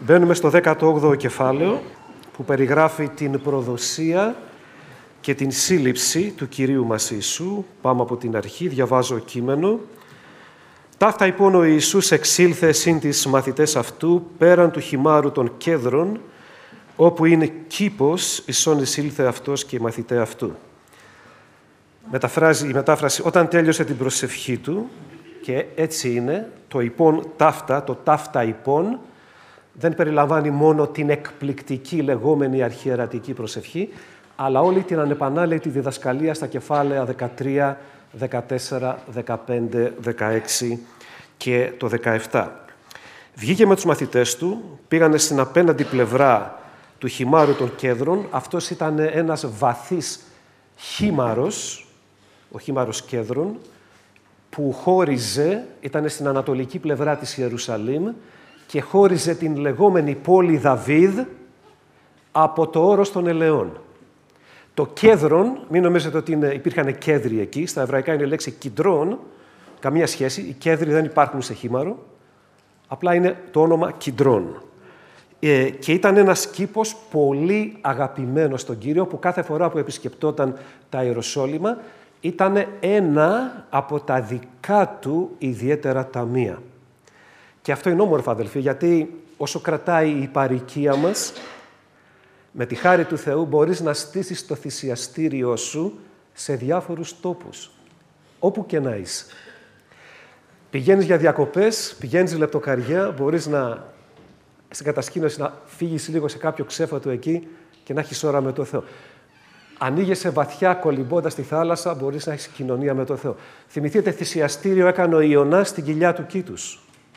Μπαίνουμε στο 18ο κεφάλαιο που περιγράφει την προδοσία και την σύλληψη του Κυρίου μας Ιησού. Πάμε από την αρχή, διαβάζω κείμενο. «Ταύτα λοιπόν ο Ιησούς εξήλθε συν τις μαθητές αυτού πέραν του χυμάρου των Κέδρων, όπου είναι κήπος, εισόν εισήλθε αυτός και οι μαθητές αυτού». Μεταφράζει η μετάφραση «Όταν τέλειωσε την προσευχή του», και έτσι είναι, το υπόν ταύτα, το ταύτα υπόν, δεν περιλαμβάνει μόνο την εκπληκτική λεγόμενη αρχιερατική προσευχή, αλλά όλη την ανεπανάληπτη διδασκαλία στα κεφάλαια 13, 14, 15, 16 και το 17. Βγήκε με τους μαθητές του, πήγανε στην απέναντι πλευρά του χυμάρου των Κέδρων. Αυτός ήταν ένας βαθύς χήμαρος, ο χήμαρος Κέδρων, που χώριζε, ήταν στην ανατολική πλευρά της Ιερουσαλήμ και χώριζε την λεγόμενη πόλη Δαβίδ από το όρος των Ελαιών. Το Κέδρον, μην νομίζετε ότι υπήρχαν κέδροι εκεί, στα εβραϊκά είναι η λέξη Κιντρών, καμία σχέση, οι κέδροι δεν υπάρχουν σε χήμαρο, απλά είναι το όνομα Κιντρών. Και ήταν ένας κήπος πολύ αγαπημένος στον Κύριο, που κάθε φορά που επισκεπτόταν τα Ιεροσόλυμα ήταν ένα από τα δικά του ιδιαίτερα ταμεία. Και αυτό είναι όμορφο, αδελφοί, γιατί όσο κρατάει η παροικία μας, με τη χάρη του Θεού μπορείς να στήσεις το θυσιαστήριό σου σε διάφορους τόπους, όπου και να είσαι. Πηγαίνεις για διακοπές, πηγαίνεις λεπτοκαριά, μπορείς στην κατασκήνωση να φύγεις λίγο σε κάποιο ξέφατο εκεί και να έχεις ώρα με το Θεό. Ανοίγεσαι βαθιά κολυμπώντας στη θάλασσα, μπορείς να έχεις κοινωνία με το Θεό. Θυμηθείτε, θυσιαστήριο έκανε ο Ιωνάς στην κοιλιά του Κήτους.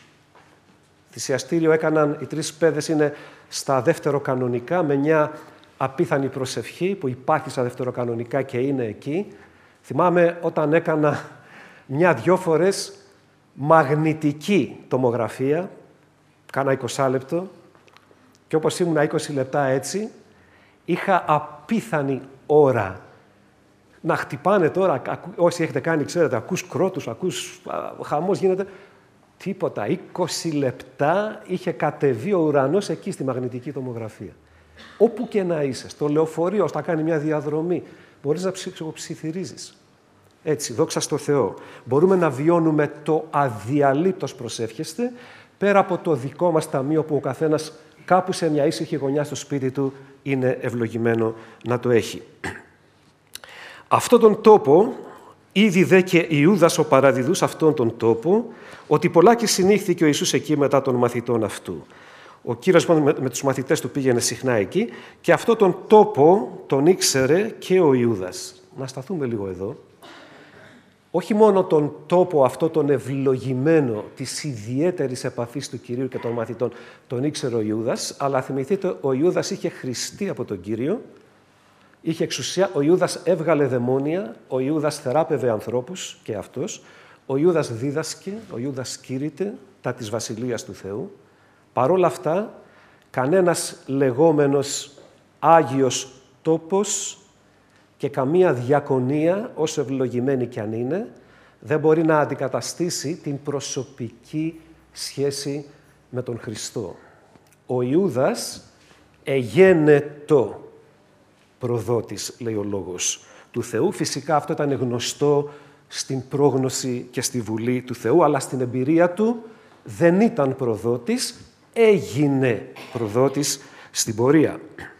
Θυσιαστήριο έκαναν, οι τρεις παιδες είναι στα δευτεροκανονικά, με μια απίθανη προσευχή που υπάρχει στα δευτεροκανονικά και είναι εκεί. Θυμάμαι όταν έκανα μια-δυο φορές μαγνητική τομογραφία, κάνα 20 λεπτό, και όπως ήμουνα 20 λεπτά έτσι, είχα απίθανη ώρα να χτυπάνε τώρα, όσοι έχετε κάνει, ξέρετε, ακούς κρότους, ακούς χαμός γίνεται. Τίποτα. 20 λεπτά είχε κατεβεί ο ουρανός εκεί στη μαγνητική τομογραφία. Όπου και να είσαι, στο λεωφορείο, ώστε να κάνει μια διαδρομή, μπορείς να ψιθυρίζεις. Έτσι, δόξα στο Θεό. Μπορούμε να βιώνουμε το αδιαλείπτος προσεύχεστε, πέρα από το δικό μας ταμείο που ο καθένας κάπου σε μια ήσυχη γωνιά στο σπίτι του είναι ευλογημένο να το έχει. Αυτόν τον τόπο, ήδη δε και Ιούδας ο παραδιδούς αυτόν τον τόπο, ότι πολλάκι συνήχθηκε ο Ιησούς εκεί μετά των μαθητών αυτού. Ο Κύριος με τους μαθητές του πήγαινε συχνά εκεί και αυτόν τον τόπο τον ήξερε και ο Ιούδας. Να σταθούμε λίγο εδώ. Όχι μόνο τον τόπο αυτό τον ευλογημένο της ιδιαίτερης επαφής του Κυρίου και των μαθητών τον ήξερε ο Ιούδας, αλλά θυμηθείτε, ο Ιούδας είχε χρηστεί από τον Κύριο, είχε εξουσία, ο Ιούδας έβγαλε δαιμόνια, ο Ιούδας θεράπευε ανθρώπους και αυτός, ο Ιούδας δίδασκε, ο Ιούδας κήρυτε τα της Βασιλείας του Θεού. Παρόλα αυτά, κανένας λεγόμενος Άγιος τόπος και καμία διακονία, όσο ευλογημένη κι αν είναι, δεν μπορεί να αντικαταστήσει την προσωπική σχέση με τον Χριστό. Ο Ιούδας εγένετο προδότης, λέει ο λόγος του Θεού. Φυσικά αυτό ήταν γνωστό στην πρόγνωση και στη Βουλή του Θεού, αλλά στην εμπειρία του δεν ήταν προδότης, έγινε προδότης στην πορεία.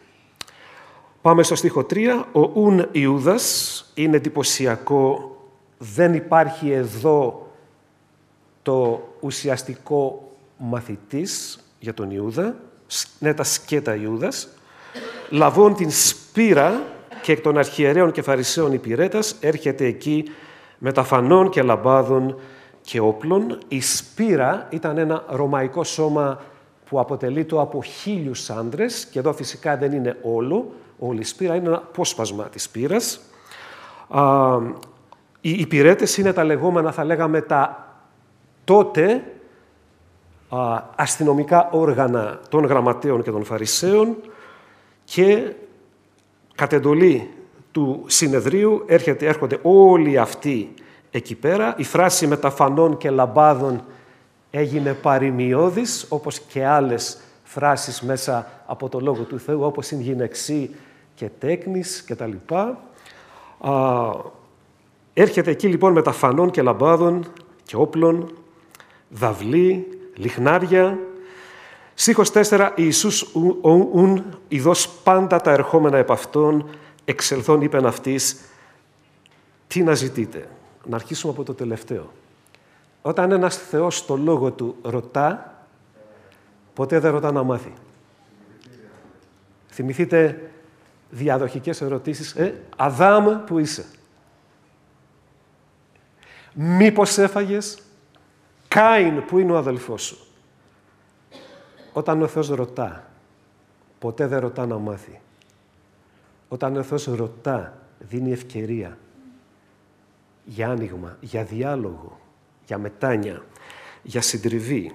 Πάμε στο στίχο 3. Ο ουν Ιούδας είναι εντυπωσιακό. Δεν υπάρχει εδώ το ουσιαστικό μαθητής για τον Ιούδα. Είναι τα σκέτα Ιούδας. Λαβών την σπήρα και εκ των αρχιερέων και φαρισαίων υπηρέτας έρχεται εκεί με τα φανών και λαμπάδων και όπλων. Η σπήρα ήταν ένα ρωμαϊκό σώμα που αποτελείται από 1.000 άντρες και εδώ φυσικά δεν είναι όλη η σπήρα, είναι ένα απόσπασμα της σπήρας. Οι υπηρέτες είναι τα λεγόμενα, θα λέγαμε, τα τότε αστυνομικά όργανα των γραμματέων και των φαρισαίων και κατ' εντολή του συνεδρίου έρχονται όλοι αυτοί εκεί πέρα. Η φράση με τα φανών και λαμπάδων έγινε παροιμιώδης, όπως και άλλες φράσεις μέσα από το Λόγο του Θεού, όπως είναι γυναιξή και τέκνης κτλ. Έρχεται εκεί λοιπόν με τα φανών και λαμπάδων και όπλων, δαυλή, λιχνάρια. Στίχος 4, Ιησούς ουν ειδός πάντα τα ερχόμενα επ' αυτόν, εξελθών είπεν αυτής, τι να ζητείτε. Να αρχίσουμε από το τελευταίο. Όταν ένας Θεός το Λόγο Του ρωτά, ποτέ δεν ρωτά να μάθει. Θυμηθείτε διαδοχικές ερωτήσεις. Αδάμ, που είσαι? Μήπως έφαγες? Κάιν, που είναι ο αδελφός σου? Όταν ο Θεός ρωτά, ποτέ δεν ρωτά να μάθει. Όταν ο Θεός ρωτά, δίνει ευκαιρία για άνοιγμα, για διάλογο, για μετάνοια, για συντριβή.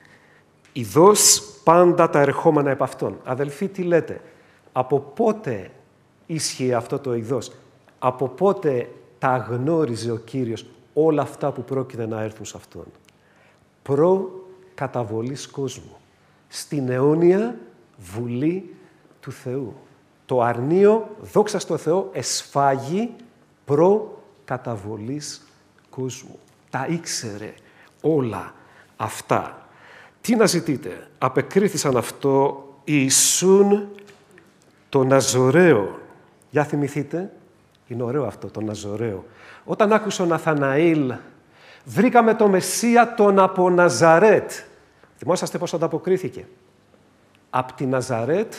Ειδός πάντα τα ερχόμενα επ' αυτόν. Αδελφοί, τι λέτε? Από πότε ίσχυε αυτό το ειδός? Από πότε τα γνώριζε ο Κύριος όλα αυτά που πρόκειται να έρθουν σε Αυτόν? Προ καταβολής κόσμου. Στην αιώνια βουλή του Θεού. Το αρνείο, δόξα στο Θεό, εσφάγει προ καταβολής κόσμου. Τα ήξερε όλα αυτά. Τι να ζητείτε? Απεκρίθησαν αυτό Ιησούν το Ναζωραίο. Για θυμηθείτε, είναι ωραίο αυτό το Ναζωραίο. Όταν άκουσε ο Ναθαναήλ, βρήκαμε το Μεσσία τον από Ναζαρέτ. Θυμόσαστε πώς ανταποκρίθηκε? Απ' τη Ναζαρέτ,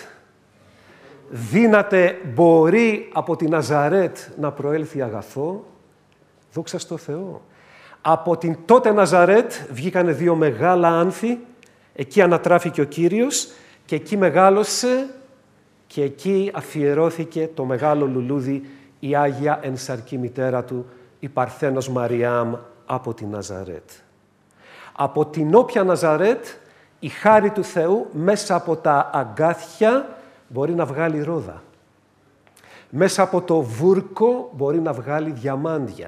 δύναται, μπορεί από τη Ναζαρέτ να προέλθει αγαθό. Δόξα στο Θεό. Από την τότε Ναζαρέτ βγήκανε δύο μεγάλα άνθη, εκεί ανατράφηκε ο Κύριος και εκεί μεγάλωσε και εκεί αφιερώθηκε το μεγάλο λουλούδι, η Άγια ενσαρκή μητέρα του, η Παρθένος Μαριάμ από τη Ναζαρέτ. Από την όποια Ναζαρέτ, η χάρη του Θεού μέσα από τα αγκάθια μπορεί να βγάλει ρόδα. Μέσα από το βούρκο μπορεί να βγάλει διαμάντια.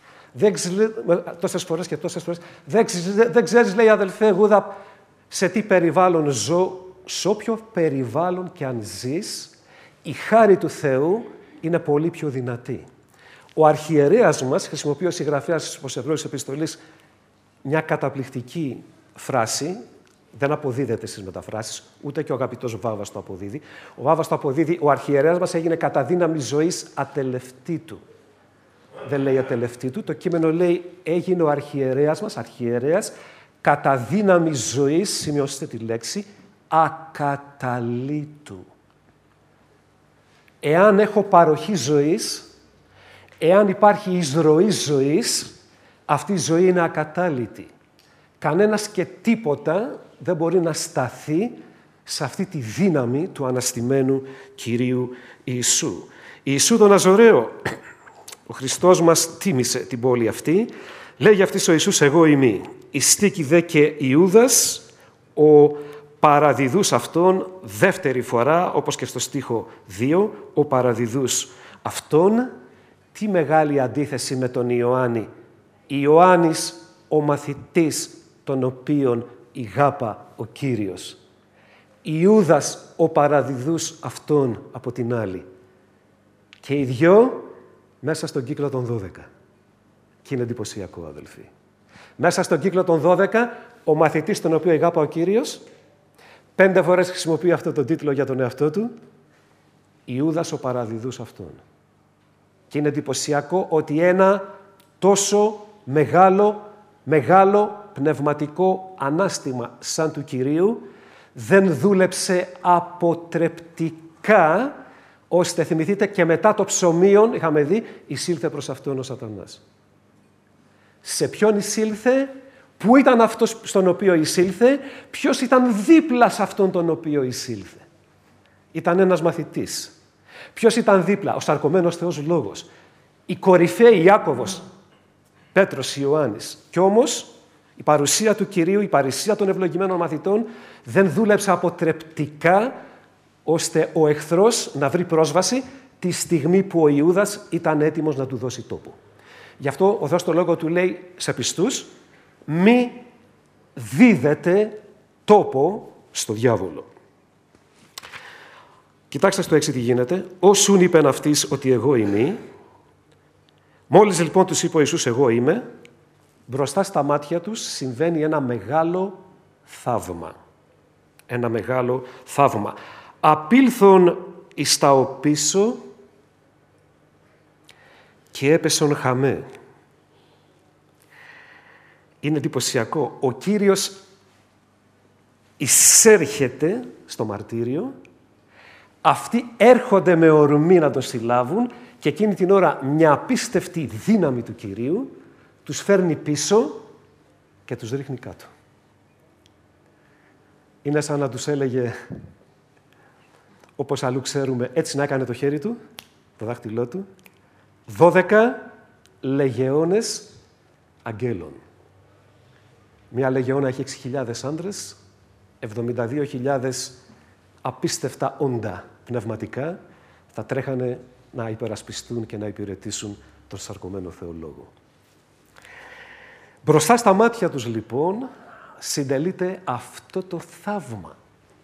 Τόσες φορές και τόσες φορές. Δεν ξέρεις, λέει, αδελφέ Γούδα, σε τι περιβάλλον ζω. Σε όποιο περιβάλλον και αν ζεις, η χάρη του Θεού είναι πολύ πιο δυνατή. Ο αρχιερέας μας χρησιμοποιεί ο συγγραφέας της Εβραίους Επιστολής μια καταπληκτική φράση, δεν αποδίδεται στις μεταφράσεις, ούτε και ο αγαπητός Βάβας το αποδίδει. Ο Βάβας το αποδίδει, ο αρχιερέας μας έγινε κατά δύναμη ζωής ατελευτήτου. Δεν λέει ατελευτήτου, το κείμενο λέει έγινε ο αρχιερέας μας, αρχιερέας, κατά δύναμη ζωής, σημειώστε τη λέξη, ακαταλήτου. Εάν έχω παροχή ζωής, εάν υπάρχει εισρωή ζωής, αυτή η ζωή είναι ακατάλητη. Κανένας και τίποτα δεν μπορεί να σταθεί σε αυτή τη δύναμη του αναστημένου Κυρίου Ιησού. Ιησού τον Ναζωραίο, ο Χριστός μας τίμησε την πόλη αυτή. Λέγει αυτής ο Ιησούς, εγώ ημί. Η στίκη δε και Ιούδας, ο παραδιδούς αυτόν, δεύτερη φορά, όπως και στο στίχο 2, ο παραδιδούς αυτόν. Τι μεγάλη αντίθεση με τον Ιωάννη. Ιωάννης, ο μαθητής, τον οποίον ηγάπα ο Κύριος. Ιούδας, ο παραδιδούς αυτόν από την άλλη. Και οι δυο μέσα στον κύκλο των 12. Και είναι εντυπωσιακό, αδελφοί. Μέσα στον κύκλο των 12, ο μαθητής τον οποίο ηγάπα ο Κύριος, 5 φορές χρησιμοποιεί αυτό τον τίτλο για τον εαυτό του, Ιούδας ο παραδιδούς αυτόν. Και είναι εντυπωσιακό ότι ένα τόσο μεγάλο πνευματικό ανάστημα σαν του Κυρίου δεν δούλεψε αποτρεπτικά, ώστε, θυμηθείτε, και μετά το ψωμίον, είχαμε δει, εισήλθε προς αυτόν ο Σατανάς. Σε ποιον εισήλθε? Πού ήταν αυτός στον οποίο εισήλθε? Ποιος ήταν δίπλα σε αυτόν τον οποίο εισήλθε? Ήταν ένας μαθητής. Ποιος ήταν δίπλα? Ο σαρκωμένος Θεός Λόγος. Οι κορυφαίοι Ιάκωβος, Πέτρος, Ιωάννης. Κι όμως η παρουσία του Κυρίου, η παρουσία των ευλογημένων μαθητών δεν δούλεψε αποτρεπτικά, ώστε ο εχθρός να βρει πρόσβαση τη στιγμή που ο Ιούδας ήταν έτοιμος να του δώσει τόπο. Γι' αυτό ο Θεός το Λόγο του λέει σε πιστούς, μη δίδετε τόπο στο διάβολο. Κοιτάξτε στο 6 τι γίνεται. Όσουν είπεν αυτής ότι εγώ είμαι. Μόλις λοιπόν τους είπε ο Ιησούς εγώ είμαι, μπροστά στα μάτια τους συμβαίνει ένα μεγάλο θαύμα. Ένα μεγάλο θαύμα. Απήλθον εις τα οπίσω και έπεσον χαμέ. Είναι εντυπωσιακό. Ο Κύριος εισέρχεται στο μαρτύριο, αυτοί έρχονται με ορμή να τον συλλάβουν και εκείνη την ώρα μια απίστευτη δύναμη του Κυρίου τους φέρνει πίσω και τους ρίχνει κάτω. Είναι σαν να τους έλεγε, όπως αλλού ξέρουμε, έτσι να έκανε το χέρι του, το δάχτυλό του, 12 λεγεώνες αγγέλων. Μια λεγεώνα έχει 6.000 άντρες, 72.000 απίστευτα όντα πνευματικά, θα τρέχανε να υπερασπιστούν και να υπηρετήσουν τον σαρκωμένο Θεολόγο. Μπροστά στα μάτια τους, λοιπόν, συντελείται αυτό το θαύμα.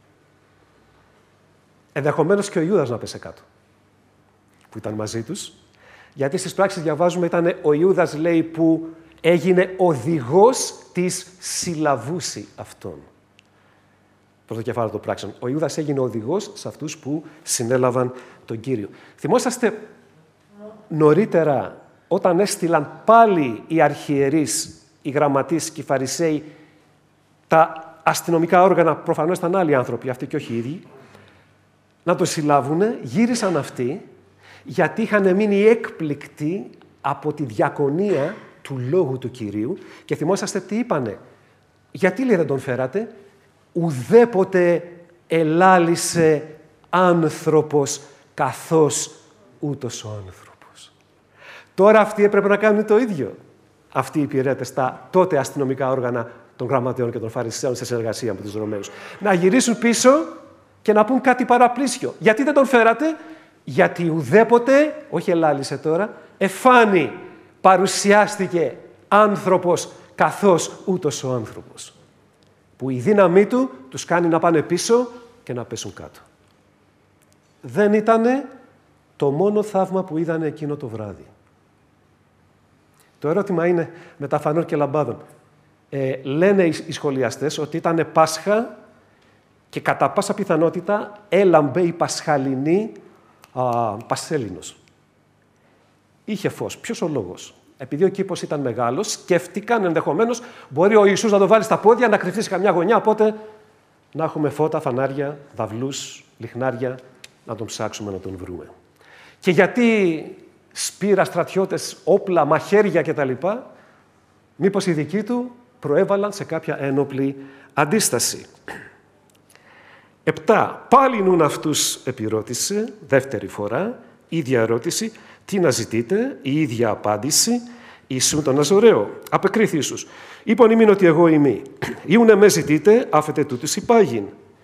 Ενδεχομένως και ο Ιούδας να πέσε κάτω, που ήταν μαζί τους, γιατί στις πράξεις διαβάζουμε ήταν ο Ιούδας, λέει, που έγινε οδηγός της συλλαβούση αυτών. Πρώτο κεφάλαιο των πράξεων. Ο Ιούδας έγινε οδηγός σε αυτούς που συνέλαβαν τον Κύριο. Θυμόσαστε νωρίτερα, όταν έστειλαν πάλι οι αρχιερείς, οι γραμματείς και οι φαρισαίοι, τα αστυνομικά όργανα, προφανώς ήταν άλλοι άνθρωποι, αυτοί και όχι οι ίδιοι, να το συλλάβουν, γύρισαν αυτοί, γιατί είχαν μείνει έκπληκτοι από τη διακονία του Λόγου του Κυρίου και θυμόσαστε τι είπανε. Γιατί, λέει, δεν τον φέρατε? Ουδέποτε ελάλησε άνθρωπος καθώς ούτως ο άνθρωπος. Τώρα αυτοί έπρεπε να κάνουν το ίδιο. Αυτοί οι υπηρέτες, τα τότε αστυνομικά όργανα των γραμματέων και των φαρισαίων σε συνεργασία με τους Ρωμαίους. Να γυρίσουν πίσω και να πούν κάτι παραπλήσιο. Γιατί δεν τον φέρατε? Γιατί ουδέποτε, όχι ελάλησε τώρα, εφάνη, παρουσιάστηκε άνθρωπος καθώς ούτως ο άνθρωπος. Που η δύναμή του τους κάνει να πάνε πίσω και να πέσουν κάτω. Δεν ήτανε το μόνο θαύμα που είδανε εκείνο το βράδυ. Το ερώτημα είναι, μετά φανών και λαμπάδων, λένε οι σχολιαστές ότι ήτανε Πάσχα και κατά πάσα πιθανότητα έλαμπε η πασχαλινή Πασέλινος. Είχε φως. Ποιος ο λόγος? Επειδή ο κήπος ήταν μεγάλος, σκέφτηκαν ενδεχομένως μπορεί ο Ιησούς να το βάλει στα πόδια, να κρυφτεί σε καμιά γωνιά, οπότε να έχουμε φώτα, φανάρια, δαυλούς, λιχνάρια, να τον ψάξουμε, να τον βρούμε. Και γιατί σπήρα, στρατιώτες, όπλα, μαχαίρια κτλ., μήπως οι δικοί του προέβαλαν σε κάποια ένοπλη αντίσταση. 7. Πάλι νουν αυτούς επιρώτησε, δεύτερη φορά, ίδια ερώτηση, τι να ζητείτε, η ίδια απάντηση, Ιησούν τον Ναζωραίο. Απεκρίθη Ιησούς. Είπον ημίν ότι εγώ είμαι. Ιούνε με ζητείτε, άφετε τούτους υπάγειν.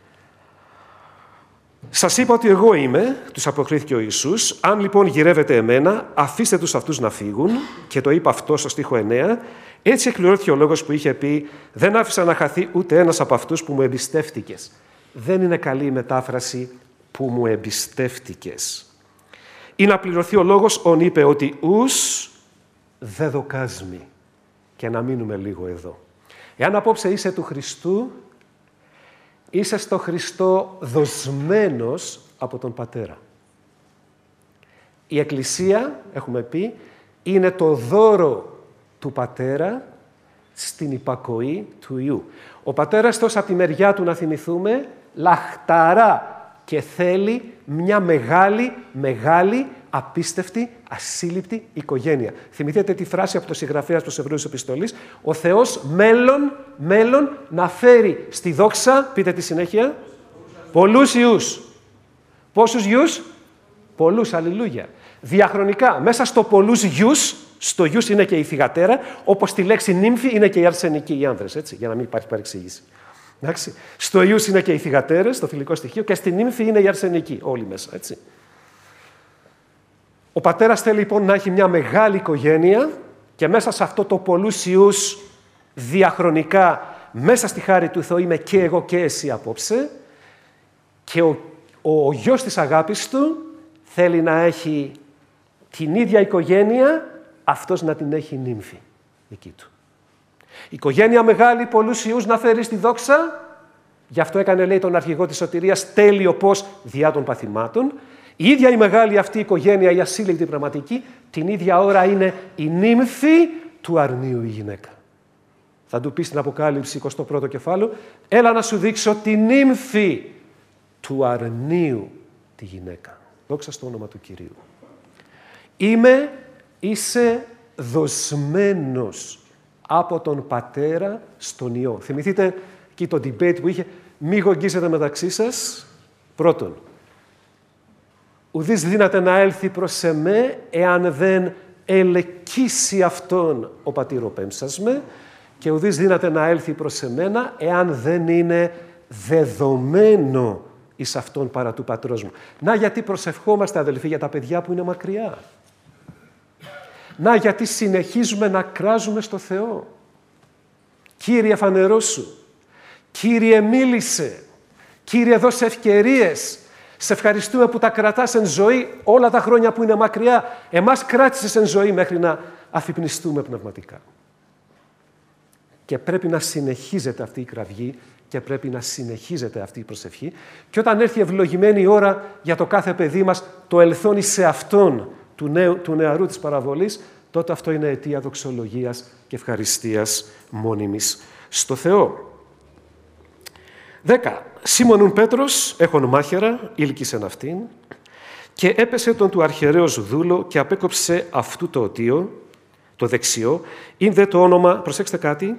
Σας είπα ότι εγώ είμαι, τους αποκρίθηκε ο Ιησούς. Αν λοιπόν γυρεύετε εμένα, αφήστε τους αυτούς να φύγουν. Και το είπα αυτό στο στίχο 9. Έτσι εκπληρώθηκε ο λόγος που είχε πει «Δεν άφησα να χαθεί ούτε ένας από αυτούς που μου εμπιστεύτηκες». Δεν είναι καλή η μετάφραση «που μου εμπιστεύτηκες». Ή να πληρωθεί ο λόγος, ον είπε ότι «ους δε δοκάσμη». Και να μείνουμε λίγο εδώ. Εάν απόψε είσαι του Χριστού, είσαι στο Χριστό δοσμένος από τον Πατέρα. Η Εκκλησία, έχουμε πει, είναι το δώρο του Πατέρα στην υπακοή του Υιού. Ο Πατέρας τόσο από τη μεριά του, να θυμηθούμε, λαχταρά και θέλει μια μεγάλη, απίστευτη, ασύλληπτη οικογένεια. Θυμηθείτε τη φράση από το συγγραφέα προς Εβραίους Επιστολής, ο Θεός μέλλον να φέρει στη δόξα, πείτε τη συνέχεια, πολλούς ιούς. Πόσους γιους? Πολλούς, αλληλούια. Διαχρονικά, μέσα στο πολλούς γιους, στο γιους είναι και η θυγατέρα, όπως τη λέξη νύμφη είναι και οι αρσενικοί, οι άνδρες, έτσι, για να μην υπάρχει παρεξήγηση. Εντάξει. Στο ιους είναι και οι θυγατέρες, το θηλυκό στοιχείο, και στη νύμφη είναι οι αρσενικοί, όλοι μέσα, έτσι. Ο Πατέρας θέλει λοιπόν να έχει μια μεγάλη οικογένεια και μέσα σε αυτό το πολλούς ιούς διαχρονικά, μέσα στη χάρη του Θεού είμαι και εγώ και εσύ απόψε, και ο γιος της αγάπης του θέλει να έχει την ίδια οικογένεια, αυτός να την έχει νύμφη δική του. Η οικογένεια μεγάλη, πολλούς ιούς να φέρει στη δόξα, γι' αυτό έκανε, λέει, τον αρχηγό της σωτηρίας τέλειο πώς διά των παθημάτων. Η ίδια η μεγάλη αυτή οικογένεια, η ασύλληπτη πραγματική, την ίδια ώρα είναι η νύμφη του αρνίου η γυναίκα. Θα του πει στην Αποκάλυψη 21ο κεφάλαιο, έλα να σου δείξω τη νύμφη του αρνίου τη γυναίκα. Δόξα στο όνομα του Κυρίου. Είσαι δοσμένος από τον Πατέρα στον Υιό. Θυμηθείτε εκεί το debate που είχε, μη γογγίζετε μεταξύ σας. Πρώτον, ουδής δύναται να έλθει προς εμέ, εάν δεν ελεκίσει αυτόν ο πατήρ με, και ουδής δύναται να έλθει προς εμένα, εάν δεν είναι δεδομένο εις αυτόν παρά του πατρός μου. Να γιατί προσευχόμαστε, αδελφοί, για τα παιδιά που είναι μακριά. Να γιατί συνεχίζουμε να κράζουμε στο Θεό. Κύριε, φανερώσου. Κύριε, μίλησε. Κύριε, δώσε ευκαιρίες. Σε ευχαριστούμε που τα κρατάς εν ζωή όλα τα χρόνια που είναι μακριά. Εμάς κράτησες εν ζωή μέχρι να αφυπνιστούμε πνευματικά. Και πρέπει να συνεχίζεται αυτή η κραυγή και πρέπει να συνεχίζεται αυτή η προσευχή. Και όταν έρθει ευλογημένη η ώρα για το κάθε παιδί μας, το ελθόνει σε αυτόν του νεαρού της παραβολής, τότε αυτό είναι αιτία δοξολογίας και ευχαριστίας μόνιμης στο Θεό. 10. Σίμωνον Πέτρος, έχων μάχαιρα, ήλκησεν αυτήν, και έπεσε τον του αρχαιρέως δούλο και απέκοψε αυτού το οτίο, το δεξιό, είναι δε το όνομα, προσέξτε κάτι,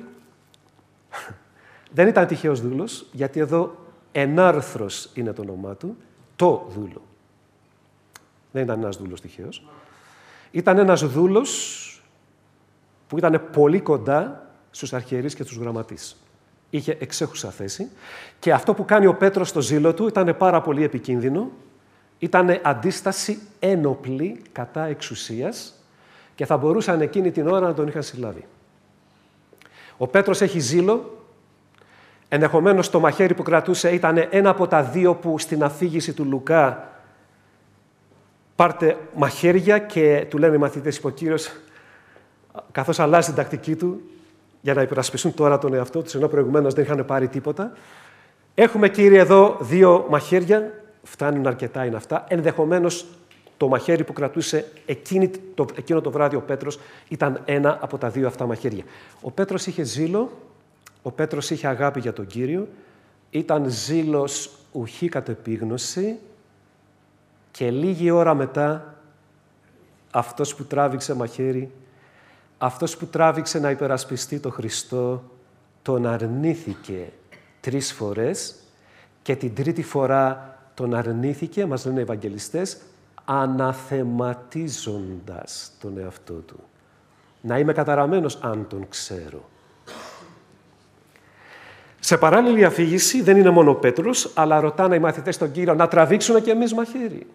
δεν ήταν τυχαίος δούλος, γιατί εδώ ενάρθρος είναι το όνομά του, το δούλο. Δεν ήταν ένας δούλος τυχαίος. Ήταν ένας δούλος που ήταν πολύ κοντά στους αρχιερείς και στους γραμματείς. Είχε εξέχουσα θέση και αυτό που κάνει ο Πέτρος στο ζήλο του ήταν πάρα πολύ επικίνδυνο. Ήταν αντίσταση ένοπλη κατά εξουσίας και θα μπορούσαν εκείνη την ώρα να τον είχαν συλλάβει. Ο Πέτρος έχει ζήλο. Ενδεχομένως το μαχαίρι που κρατούσε ήταν ένα από τα δύο που στην αφήγηση του Λουκά πάρτε μαχαίρια, και του λένε οι μαθητές, είπε ο Κύριος, καθώς αλλάζει την τακτική του για να υπερασπιστούν τώρα τον εαυτό τους, ενώ προηγουμένως δεν είχαν πάρει τίποτα. Έχουμε, Κύριε, εδώ δύο μαχαίρια, φτάνουν αρκετά είναι αυτά. Ενδεχομένως το μαχαίρι που κρατούσε εκείνο το βράδυ ο Πέτρος ήταν ένα από τα δύο αυτά μαχαίρια. Ο Πέτρος είχε ζήλο, ο Πέτρος είχε αγάπη για τον Κύριο, ήταν ζήλος ουχή κατ' επίγνωση, και λίγη ώρα μετά αυτός που τράβηξε μαχαίρι, αυτός που τράβηξε να υπερασπιστεί τον Χριστό, τον αρνήθηκε 3 φορές και την τρίτη φορά τον αρνήθηκε, μας λένε οι Ευαγγελιστές, αναθεματίζοντας τον εαυτό του. Να είμαι καταραμένος αν τον ξέρω. Σε παράλληλη αφήγηση δεν είναι μόνο ο Πέτρος, αλλά ρωτάνε οι μαθητές τον Κύριο να τραβήξουμε κι εμείς μαχαίρι.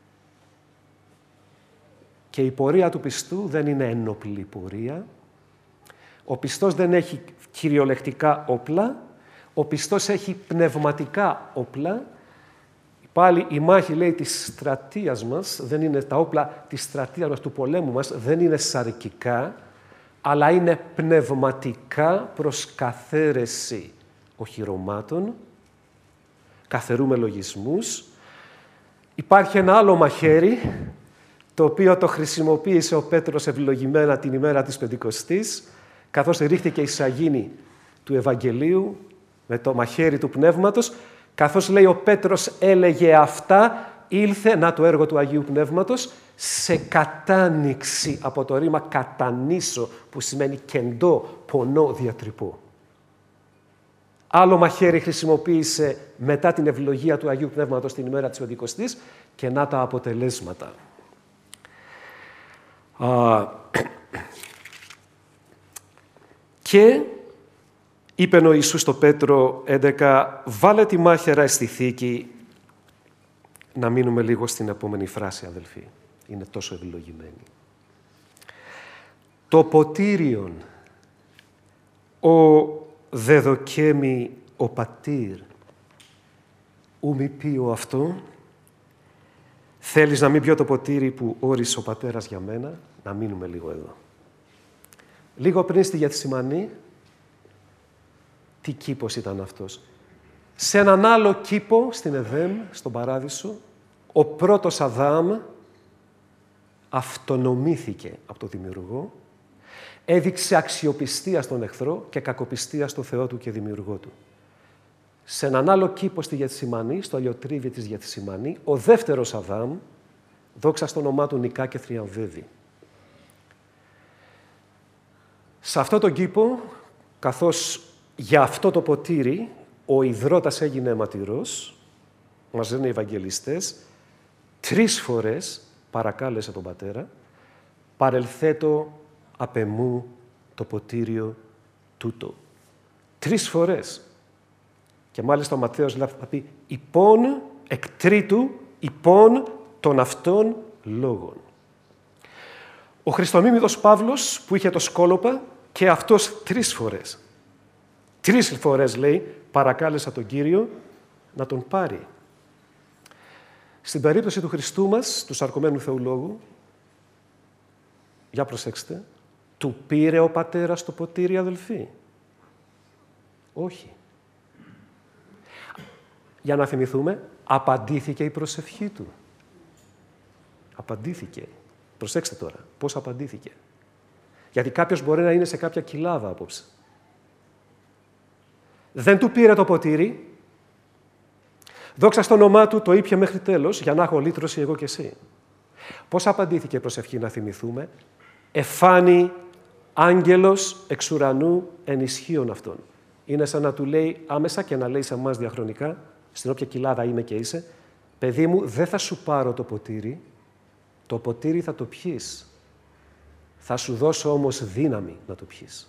Και η πορεία του πιστού δεν είναι ένοπλη πορεία. Ο πιστός δεν έχει κυριολεκτικά όπλα. Ο πιστός έχει πνευματικά όπλα. Πάλι η μάχη, λέει, της στρατείας μας, δεν είναι τα όπλα της στρατείας μας, του πολέμου μας, δεν είναι σαρκικά, αλλά είναι πνευματικά προς καθαίρεση οχυρωμάτων, καθαιρούμε λογισμούς. Υπάρχει ένα άλλο μαχαίρι, το οποίο το χρησιμοποίησε ο Πέτρος ευλογημένα την ημέρα της Πεντηκοστής, καθώς ρίχτηκε η σαγίνη του Ευαγγελίου με το μαχαίρι του Πνεύματος, καθώς, λέει, ο Πέτρος έλεγε αυτά, ήλθε, να το έργο του Αγίου Πνεύματος, σε κατάνοιξη από το ρήμα κατανήσω, που σημαίνει κεντό, πονό, διατρυπώ. Άλλο μαχαίρι χρησιμοποίησε μετά την ευλογία του Αγίου Πνεύματος την ημέρα της Πεντηκοστής και να τα αποτελέσματα. Και είπε ο Ιησούς στο Πέτρο 11, βάλε τη μάχαιρα στη θήκη. Να μείνουμε λίγο στην επόμενη φράση, αδελφοί. Είναι τόσο ευλογημένη. Το ποτήριον, ο δεδοκέμι ο πατήρ, ου μη πείω αυτό, Θέλεις να μην πιω το ποτήρι που όρισε ο Πατέρας για μένα? Να μείνουμε λίγο εδώ. Λίγο πριν στη Γεθσιμανή, τι κήπος ήταν αυτός? Σε έναν άλλο κήπο, στην Εδέμ, στον Παράδεισο, ο πρώτος Αδάμ αυτονομήθηκε από τον Δημιουργό, έδειξε αξιοπιστία στον εχθρό και κακοπιστία στο Θεό του και Δημιουργό του. Σε έναν άλλο κήπο στη Γεθσιμανή, στο αλιοτρίβι της Γεθσιμανή, ο δεύτερος Αδάμ, δόξα στο όνομά του, νικά και θριαμβεύει. Σε αυτό τον κήπο, καθώς για αυτό το ποτήρι ο ιδρώτας έγινε αιματηρός, μας λένε οι Ευαγγελιστές, 3 φορές παρακάλεσε τον Πατέρα, παρελθέτω απ' εμού το ποτήριο τούτο. 3 φορές. Και μάλιστα ο Ματθαίος θα πει «υπόν εκ τρίτου, υπόν των αυτών λόγων». Ο Χριστομίμηδος Παύλος, που είχε το σκόλοπα, και αυτός 3 φορές. 3 φορές, λέει, παρακάλεσα τον Κύριο να τον πάρει. Στην περίπτωση του Χριστού μας, του σαρκωμένου Θεολόγου, για προσέξτε, του πήρε ο Πατέρας το ποτήρι, αδελφοί? Όχι. Για να θυμηθούμε, απαντήθηκε η προσευχή του. Απαντήθηκε. Προσέξτε τώρα, πώς απαντήθηκε. Γιατί κάποιος μπορεί να είναι σε κάποια κοιλάδα απόψε. Δεν του πήρε το ποτήρι. Δόξα στο όνομά του, το ήπια μέχρι τέλος, για να έχω λύτρωση εγώ και εσύ. Πώς απαντήθηκε η προσευχή, να θυμηθούμε? Εφάνει άγγελος εξ ουρανού ενισχύων αυτών. Είναι σαν να του λέει άμεσα και να λέει σε εμάς διαχρονικά, στην όποια κοιλάδα είμαι και είσαι, παιδί μου, δεν θα σου πάρω το ποτήρι θα το πιείς. Θα σου δώσω όμως δύναμη να το πιείς.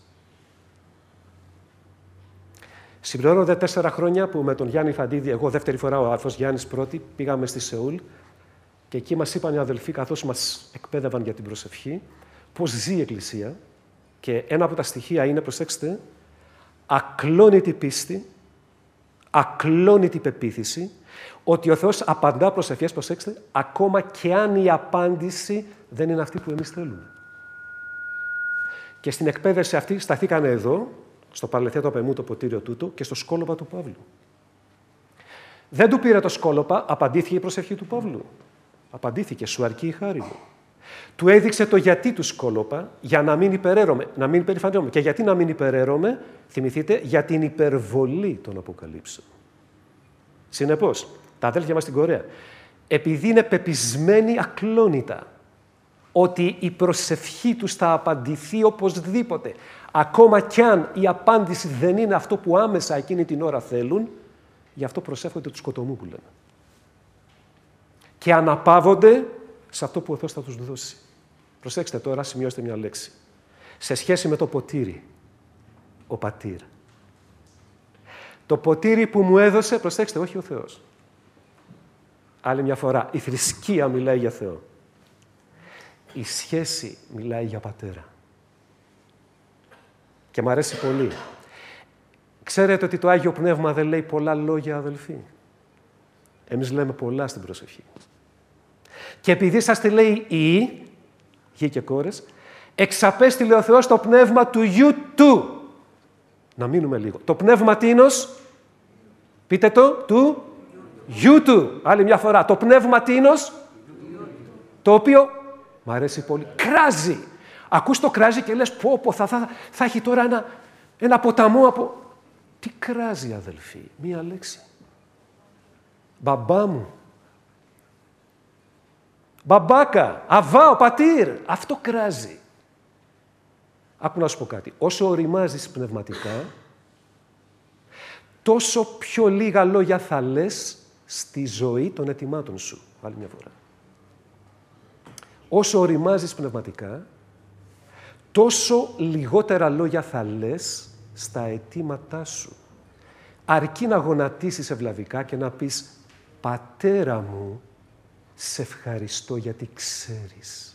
Συμπληρώνονται 4 χρόνια που με τον Γιάννη Φαντίδη, εγώ δεύτερη φορά, ο αδελφός Γιάννης πρώτη, πήγαμε στη Σεούλ και εκεί μας είπαν οι αδελφοί, καθώς μας εκπαίδευαν για την προσευχή, πώς ζει η Εκκλησία, και ένα από τα στοιχεία είναι, προσέξτε, ακλόνητη πίστη, ακλόνητη πεποίθηση, ότι ο Θεός απαντά προσευχές, προσέξτε, ακόμα και αν η απάντηση δεν είναι αυτή που εμείς θέλουμε. Και στην εκπαίδευση αυτή σταθήκανε εδώ, στο παρελθέτω απ' εμού το ποτήριο τούτο και στο σκόλοπα του Παύλου. Δεν του πήρε το σκόλοπα, απαντήθηκε η προσευχή του Παύλου. Απαντήθηκε, σου αρκεί η χάρη μου. Του έδειξε το γιατί του σκόλοπα, για να μην υπεραίρομαι, να μην υπερηφανεύομαι. Και γιατί να μην υπεραίρομαι, θυμηθείτε, για την υπερβολή των αποκαλύψεων. Συνεπώς, τα αδέλφια μας στην Κορέα, επειδή είναι πεπισμένοι ακλόνητα ότι η προσευχή τους θα απαντηθεί οπωσδήποτε, ακόμα κι αν η απάντηση δεν είναι αυτό που άμεσα εκείνη την ώρα θέλουν, γι' αυτό προσεύχονται του σκοτωμού που λένε. Και αναπαύονται σε αυτό που ο Θεός θα τους δώσει. Προσέξτε τώρα, σημειώστε μια λέξη. Σε σχέση με το ποτήρι, ο πατήρ. Το ποτήρι που μου έδωσε, προσέξτε, όχι ο Θεός. Άλλη μια φορά, η θρησκεία μιλάει για Θεό. Η σχέση μιλάει για πατέρα. Και μ' αρέσει πολύ. Ξέρετε ότι το Άγιο Πνεύμα δεν λέει πολλά λόγια, αδελφοί? Εμείς λέμε πολλά στην προσευχή. Και επειδή σας τη λέει γη και κόρες, εξαπέστειλε ο Θεός το πνεύμα του Υιού Του. Να μείνουμε λίγο. Το πνεύμα τίνος, πείτε του Υιού Του. Άλλη μια φορά. Το πνεύμα τίνος, το οποίο, μ' αρέσει πολύ, κράζει. Ακούς το κράζει και λες, πω, θα έχει τώρα ένα ποταμό από... Τι κράζει, αδελφοί? Μία λέξη. Μπαμπά μου. Μπαμπάκα. Αβά, ο πατήρ. Αυτό κράζει. Άκου να σου πω κάτι. Όσο οριμάζεις πνευματικά, τόσο πιο λίγα λόγια θα λες στη ζωή των αιτημάτων σου. Άλλη μια φορά. Όσο οριμάζεις πνευματικά, τόσο λιγότερα λόγια θα λες στα αιτήματά σου. Αρκεί να γονατίσεις ευλαβικά και να πεις «Πατέρα μου, σε ευχαριστώ γιατί ξέρεις».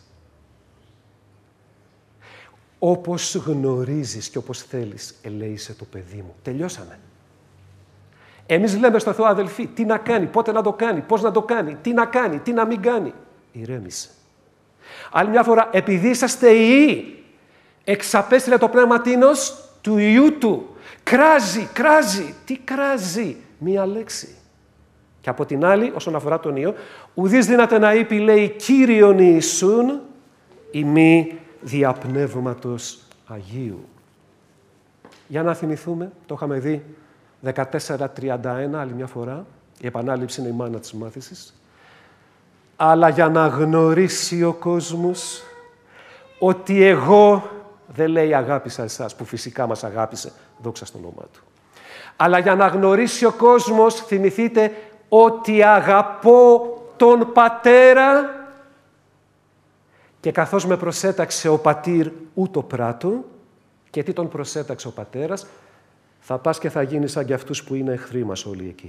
Όπως γνωρίζεις και όπως θέλεις, ελέησε το παιδί μου. Τελειώσαμε. Εμείς λέμε στο Θεό, αδελφοί, τι να κάνει, πότε να το κάνει, πώς να το κάνει, τι να κάνει, τι να μην κάνει. Ηρέμησε. Άλλη μια φορά, επειδή είσαστε ιοί, εξαπέστειλε το πνεύμα τίνος του Υιού Του. Κράζει. Τι κράζει? Μία λέξη. Και από την άλλη, όσον αφορά τον Υιό, ουδείς δύναται να είπε, λέει, Κύριον Ιησούν, ημί δια Πνεύματος Αγίου. Για να θυμηθούμε, το είχαμε δει 14:31, άλλη μια φορά. Η επανάληψη είναι η μάνα της μάθησης. Αλλά για να γνωρίσει ο κόσμος ότι εγώ, δεν λέει αγάπησα εσάς, που φυσικά μας αγάπησε, δόξα στο όνομά Του. Αλλά για να γνωρίσει ο κόσμος, θυμηθείτε, ότι αγαπώ τον Πατέρα και καθώς με προσέταξε ο Πατήρ ούτω πράττω. Και τι τον προσέταξε ο Πατέρας? Θα πας και θα γίνεις σαν και αυτούς που είναι εχθροί μας όλοι εκεί.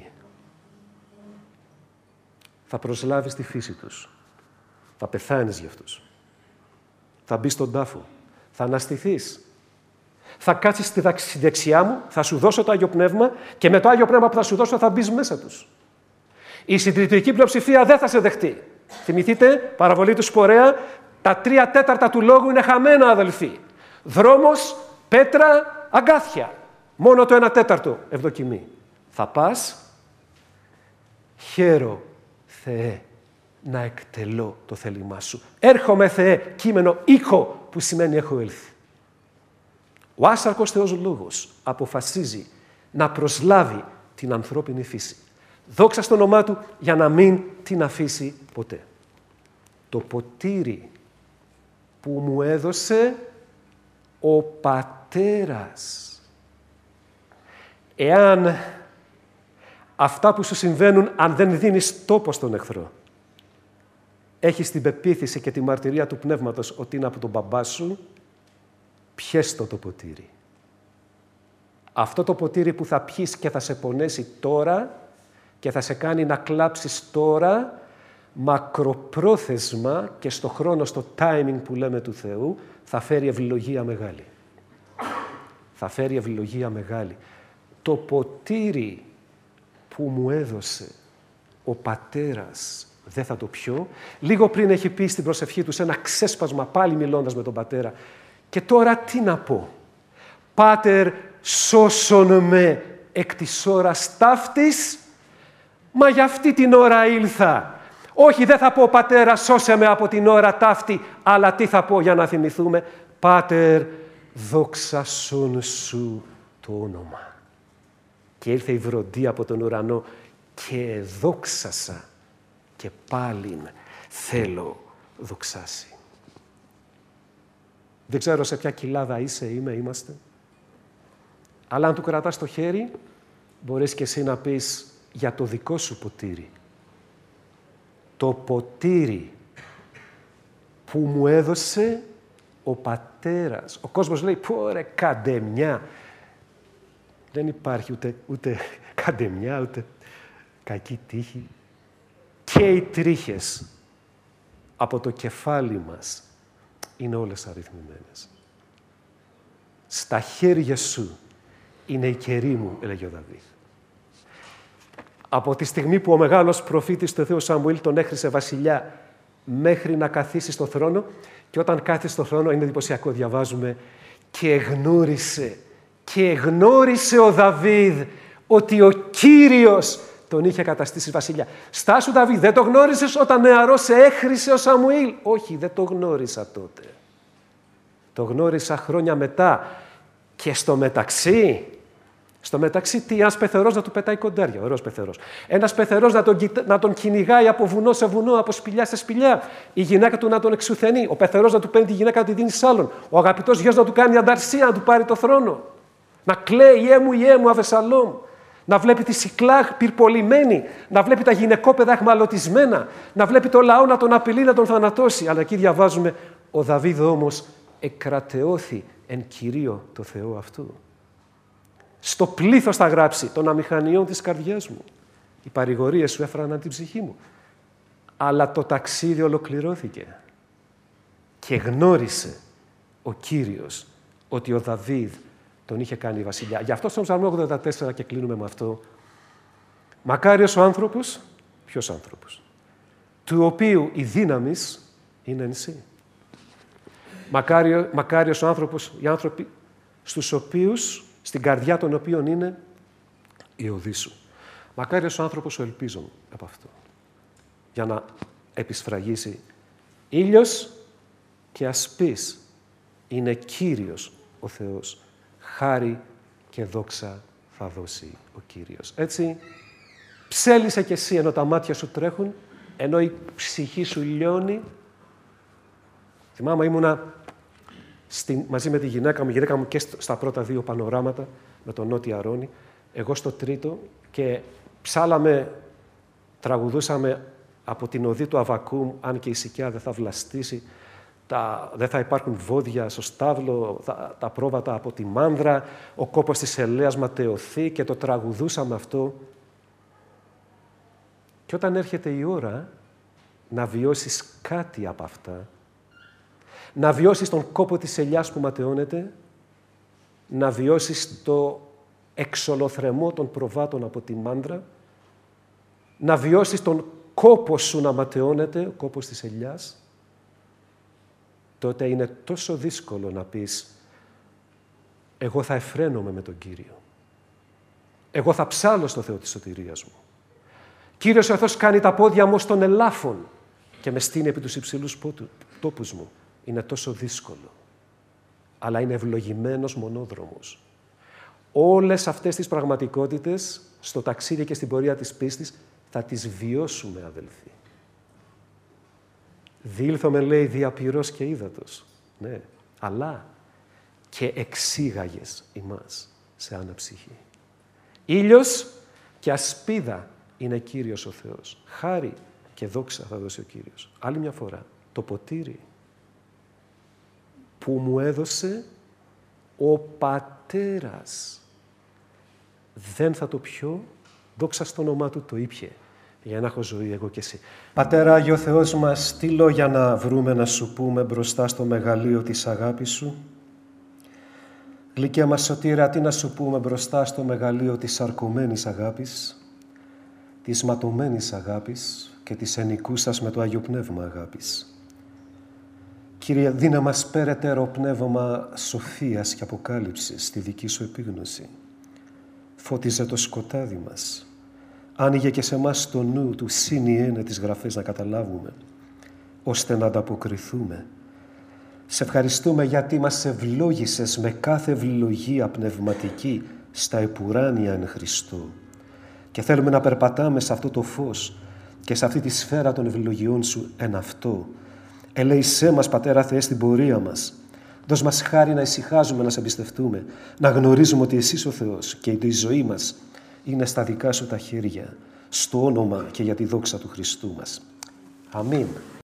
Θα προσλάβεις τη φύση τους. Θα πεθάνεις για αυτούς. Θα μπεις στον τάφο. Θα αναστηθείς. Θα κάτσεις στη δεξιά μου, θα σου δώσω το Άγιο Πνεύμα και με το Άγιο Πνεύμα που θα σου δώσω θα μπεις μέσα τους. Η συντριπτική πλειοψηφία δεν θα σε δεχτεί. Θυμηθείτε, παραβολή του Σπορέα, τα 3/4 του λόγου είναι χαμένα, αδελφοί. Δρόμος, πέτρα, αγκάθια. Μόνο το 1/4 ευδοκιμεί. Θα πας, χαίρο, Θεέ, να εκτελώ το θέλημά Σου. Έρχομαι, Θεέ, κείμενο ήχο που σημαίνει έχω έλθει. Ο άσαρκος Θεός Λόγος αποφασίζει να προσλάβει την ανθρώπινη φύση. Δόξα στο όνομά Του για να μην την αφήσει ποτέ. Το ποτήρι που μου έδωσε ο Πατέρας. Εάν αυτά που σου συμβαίνουν, αν δεν δίνεις τόπο στον εχθρό, έχεις την πεποίθηση και τη μαρτυρία του Πνεύματος ότι είναι από τον μπαμπά σου, πιέστο το ποτήρι. Αυτό το ποτήρι που θα πιείς και θα σε πονέσει τώρα και θα σε κάνει να κλάψεις τώρα, μακροπρόθεσμα και στο χρόνο, στο timing που λέμε του Θεού, θα φέρει ευλογία μεγάλη. Θα φέρει ευλογία μεγάλη. Το ποτήρι που μου έδωσε ο Πατέρας δεν θα το πιω. Λίγο πριν έχει πει στην προσευχή του σε ένα ξέσπασμα, πάλι μιλώντας με τον Πατέρα. Και τώρα τι να πω? Πάτερ, σώσον με εκ της ώρας ταύτης, μα για αυτή την ώρα ήλθα. Όχι, δεν θα πω, Πατέρα, σώσε με από την ώρα ταύτη, αλλά τι θα πω για να θυμηθούμε? Πάτερ, δόξασον Σου το όνομα. Και ήρθε η βροντή από τον ουρανό και δόξασα και πάλιν θέλω δοξάσει. Δεν ξέρω σε ποια κοιλάδα είμαστε, αλλά αν του κρατάς το χέρι, μπορείς και εσύ να πεις για το δικό σου ποτήρι. Το ποτήρι που μου έδωσε ο Πατέρας. Ο κόσμος λέει, πω ρε, καντεμιά. Δεν υπάρχει ούτε καντεμιά, ούτε κακή τύχη. Και οι τρίχες από το κεφάλι μας είναι όλες αριθμημένες. Στα χέρια Σου είναι η κερί μου, έλεγε ο Δαβίδ. Από τη στιγμή που ο μεγάλος προφήτης του Θεού Σαμουήλ τον έχρισε βασιλιά μέχρι να καθίσει στο θρόνο, και όταν κάθισε στο θρόνο, είναι εντυπωσιακό, διαβάζουμε, και γνώρισε ο Δαβίδ ότι ο Κύριος τον είχε καταστήσει βασιλιά. Στάσου, Δαβίδ, δεν το γνώρισες όταν νεαρός σε έχρισε ο Σαμουήλ? Όχι, δεν το γνώρισα τότε. Το γνώρισα χρόνια μετά. Και στο μεταξύ τι, ένας πεθερός να του πετάει κοντάρια, ωραίος πεθερός. Ένας πεθερός να τον κυνηγάει από βουνό σε βουνό, από σπηλιά σε σπηλιά. Η γυναίκα του να τον εξουθενεί. Ο πεθερός να του παίρνει τη γυναίκα να τη δίνει σ' άλλον. Ο αγαπητός γιος να του κάνει ανταρσία, να του πάρει το θρόνο. Να κλαίει, ιέ μου, Αβεσαλόμ. Να βλέπει τη Σικλάχ πυρπολημένη. Να βλέπει τα γυναικόπαιδα εχμαλωτισμένα. Να βλέπει το λαό να τον απειλεί, να τον θανατώσει. Αλλά εκεί διαβάζουμε, ο Δαβίδ όμως εκρατεώθη εν Κυρίω το Θεό αυτού. Στο πλήθος θα γράψει των αμηχανιών της καρδιάς μου. Οι παρηγορίες Σου έφραναν την ψυχή μου. Αλλά το ταξίδι ολοκληρώθηκε. Και γνώρισε ο Κύριος ότι ο Δαβίδ τον είχε κάνει βασιλιά. Γι' αυτό στον Ψαλμό 84, και κλείνουμε με αυτό, Μακάριος ο άνθρωπος, ποιος άνθρωπος, του οποίου η δύναμις είναι εν σύ. Μακάριος ο άνθρωπος, οι άνθρωποι στους οποίους, στην καρδιά των οποίων είναι η οδή σου. Μακάριος ο άνθρωπος ο ελπίζων από αυτό, για να επισφραγίσει ήλιος και ασπής είναι Κύριος ο Θεός. Χάρη και δόξα θα δώσει ο Κύριος. Έτσι, ψέλισε κι εσύ ενώ τα μάτια σου τρέχουν, ενώ η ψυχή σου λιώνει. Θυμάμαι, ήμουνα μαζί με τη γυναίκα μου και στα πρώτα 2 πανοράματα με τον Νότια Αρώνη, εγώ στο τρίτο, και ψάλαμε, τραγουδούσαμε από την οδή του Αβακούμ, αν και η σικιά δεν θα βλαστήσει, δεν θα υπάρχουν βόδια στο στάβλο, τα πρόβατα από τη μάνδρα, ο κόπος της ελαίας ματαιωθεί, και το τραγουδούσαμε αυτό. Και όταν έρχεται η ώρα να βιώσεις κάτι από αυτά, να βιώσεις τον κόπο της ελιάς που ματαιώνεται, να βιώσεις το εξολοθρεμό των προβάτων από τη μάνδρα, να βιώσεις τον κόπο σου να ματαιώνεται, ο κόπος της ελιάς, τότε είναι τόσο δύσκολο να πεις «Εγώ θα εφραίνομαι με τον Κύριο. Εγώ θα ψάλω στο Θεό της σωτηρίας μου. Κύριος ο Θεός κάνει τα πόδια μου στον ελάφων και με στείνει επί τους υψηλούς τόπους μου». Είναι τόσο δύσκολο, αλλά είναι ευλογημένος μονόδρομος. Όλες αυτές τις πραγματικότητες στο ταξίδι και στην πορεία της πίστης θα τις βιώσουμε, αδελφοί. Διήλθομαι, λέει, διαπυρός και ύδατος. Ναι, αλλά και εξήγαγες ημάς σε αναψυχή. Ήλιος και ασπίδα είναι Κύριος ο Θεός. Χάρη και δόξα θα δώσει ο Κύριος. Άλλη μια φορά, το ποτήρι που μου έδωσε ο Πατέρας. Δεν θα το πιω, δόξα στο όνομά Του το ήπιε, για να έχω ζωή εγώ και εσύ. Πατέρα, Άγιο Θεός μας, τι λόγια να βρούμε να Σου πούμε μπροστά στο μεγαλείο της αγάπης Σου. Γλυκέ μας Σωτήρα, τι να Σου πούμε μπροστά στο μεγαλείο της αρκωμένης αγάπης, της ματωμένης αγάπης και της ενικούσας με το Άγιο Πνεύμα αγάπης. Κύριε, δίνε μας περαιτέρω πνεύμα σοφίας και αποκάλυψης στη δική Σου επίγνωση. Φώτιζε το σκοτάδι μας. Άνοιγε και σε μας το νου του σύνιένε τις γραφές να καταλάβουμε, ώστε να ανταποκριθούμε. Σε ευχαριστούμε γιατί μας ευλόγησες με κάθε ευλογία πνευματική στα επουράνια εν Χριστώ. Και θέλουμε να περπατάμε σε αυτό το φως και σε αυτή τη σφαίρα των ευλογιών Σου εν αυτό. Ελέησέ μας, Πατέρα Θεέ, στην πορεία μας. Δώσ' μας χάρη να ησυχάζουμε, να Σε εμπιστευτούμε, να γνωρίζουμε ότι Εσύ ο Θεός και η ζωή μας είναι στα δικά Σου τα χέρια, στο όνομα και για τη δόξα του Χριστού μας. Αμήν.